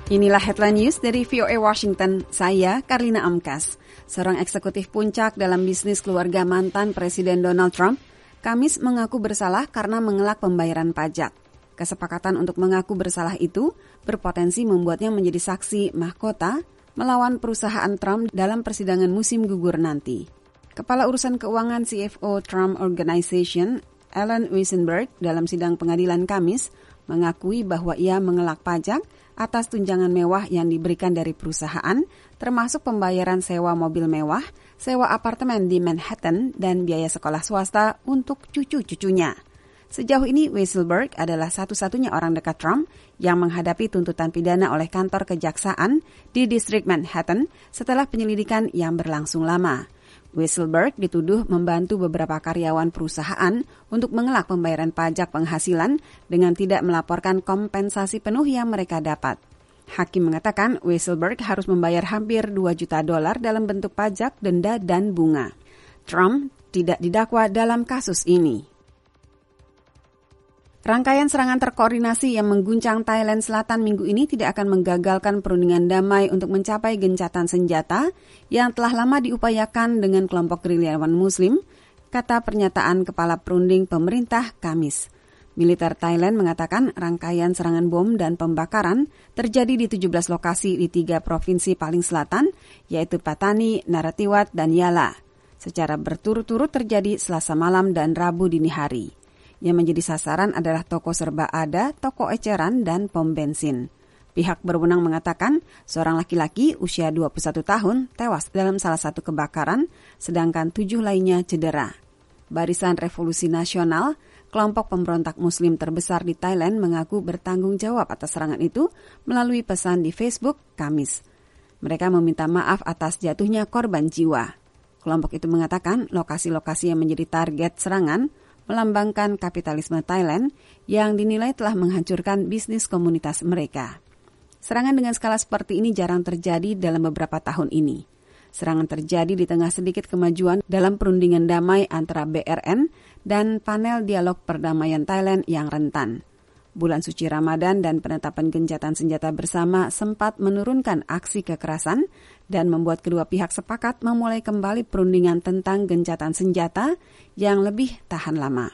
Inilah headline news dari VOA Washington, saya Karlina Amkas. Seorang eksekutif puncak dalam bisnis keluarga mantan Presiden Donald Trump, Kamis mengaku bersalah karena mengelak pembayaran pajak. Kesepakatan untuk mengaku bersalah itu berpotensi membuatnya menjadi saksi mahkota melawan perusahaan Trump dalam persidangan musim gugur nanti. Kepala Urusan Keuangan CFO Trump Organization, Alan Weissenberg, dalam sidang pengadilan Kamis, mengakui bahwa ia mengelak pajak atas tunjangan mewah yang diberikan dari perusahaan, termasuk pembayaran sewa mobil mewah, sewa apartemen di Manhattan, dan biaya sekolah swasta untuk cucu-cucunya. Sejauh ini, Weissenberg adalah satu-satunya orang dekat Trump yang menghadapi tuntutan pidana oleh kantor kejaksaan di distrik Manhattan setelah penyelidikan yang berlangsung lama. Weissenberg dituduh membantu beberapa karyawan perusahaan untuk mengelak pembayaran pajak penghasilan dengan tidak melaporkan kompensasi penuh yang mereka dapat. Hakim mengatakan Weissenberg harus membayar hampir $2 juta dalam bentuk pajak, denda, dan bunga. Trump tidak didakwa dalam kasus ini. Rangkaian serangan terkoordinasi yang mengguncang Thailand Selatan minggu ini tidak akan menggagalkan perundingan damai untuk mencapai gencatan senjata yang telah lama diupayakan dengan kelompok gerilyawan Muslim, kata pernyataan Kepala Perunding Pemerintah Kamis. Militer Thailand mengatakan rangkaian serangan bom dan pembakaran terjadi di 17 lokasi di 3 provinsi paling selatan, yaitu Pattani, Narathiwat, dan Yala. Secara berturut-turut terjadi Selasa malam dan Rabu dini hari. Yang menjadi sasaran adalah toko serba ada, toko eceran, dan pom bensin. Pihak berwenang mengatakan seorang laki-laki usia 21 tahun tewas dalam salah satu kebakaran, sedangkan 7 lainnya cedera. Barisan Revolusi Nasional, kelompok pemberontak Muslim terbesar di Thailand, mengaku bertanggung jawab atas serangan itu melalui pesan di Facebook Kamis. Mereka meminta maaf atas jatuhnya korban jiwa. Kelompok itu mengatakan lokasi-lokasi yang menjadi target serangan melambangkan kapitalisme Thailand yang dinilai telah menghancurkan bisnis komunitas mereka. Serangan dengan skala seperti ini jarang terjadi dalam beberapa tahun ini. Serangan terjadi di tengah sedikit kemajuan dalam perundingan damai antara BRN dan panel dialog perdamaian Thailand yang rentan. Bulan suci Ramadan dan penetapan gencatan senjata bersama sempat menurunkan aksi kekerasan dan membuat kedua pihak sepakat memulai kembali perundingan tentang gencatan senjata yang lebih tahan lama.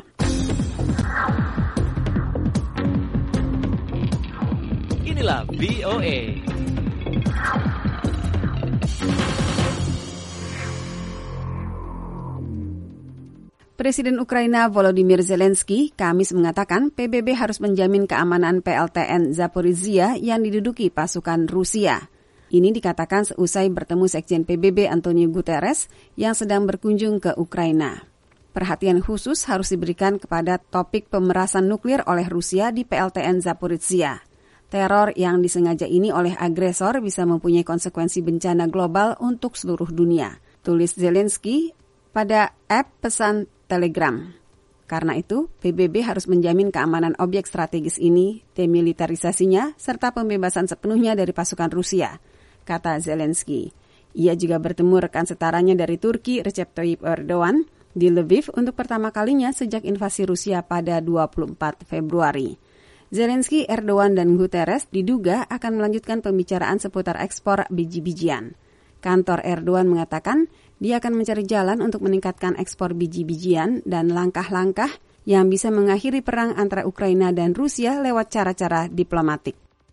Inilah VOA. Presiden Ukraina Volodymyr Zelensky Kamis mengatakan PBB harus menjamin keamanan PLTN Zaporizhia yang diduduki pasukan Rusia. Ini dikatakan seusai bertemu Sekjen PBB Antonio Guterres yang sedang berkunjung ke Ukraina. Perhatian khusus harus diberikan kepada topik pemerasan nuklir oleh Rusia di PLTN Zaporizhia. Teror yang disengaja ini oleh agresor bisa mempunyai konsekuensi bencana global untuk seluruh dunia, tulis Zelensky pada app pesan Telegram. Karena itu, PBB harus menjamin keamanan objek strategis ini, demilitarisasinya, serta pembebasan sepenuhnya dari pasukan Rusia, kata Zelensky. Ia juga bertemu rekan setaranya dari Turki, Recep Tayyip Erdogan, di Lviv untuk pertama kalinya sejak invasi Rusia pada 24 Februari. Zelensky, Erdogan, dan Guterres diduga akan melanjutkan pembicaraan seputar ekspor biji-bijian. Kantor Erdogan mengatakan dia akan mencari jalan untuk meningkatkan ekspor biji-bijian dan langkah-langkah yang bisa mengakhiri perang antara Ukraina dan Rusia lewat cara-cara diplomatik.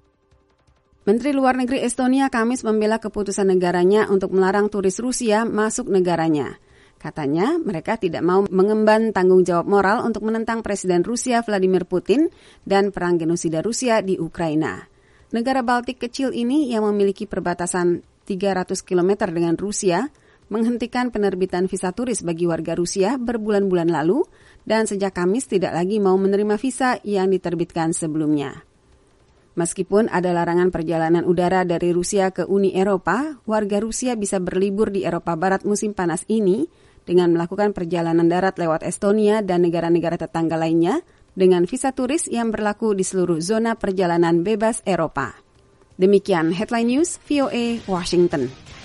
Menteri Luar Negeri Estonia Kamis membela keputusan negaranya untuk melarang turis Rusia masuk negaranya. Katanya mereka tidak mau mengemban tanggung jawab moral untuk menentang Presiden Rusia Vladimir Putin dan perang genosida Rusia di Ukraina. Negara Baltik kecil ini yang memiliki perbatasan 300 km dengan Rusia menghentikan penerbitan visa turis bagi warga Rusia berbulan-bulan lalu dan sejak Kamis tidak lagi mau menerima visa yang diterbitkan sebelumnya. Meskipun ada larangan perjalanan udara dari Rusia ke Uni Eropa, warga Rusia bisa berlibur di Eropa Barat musim panas ini dengan melakukan perjalanan darat lewat Estonia dan negara-negara tetangga lainnya dengan visa turis yang berlaku di seluruh zona perjalanan bebas Eropa. Demikian Headline News VOA Washington.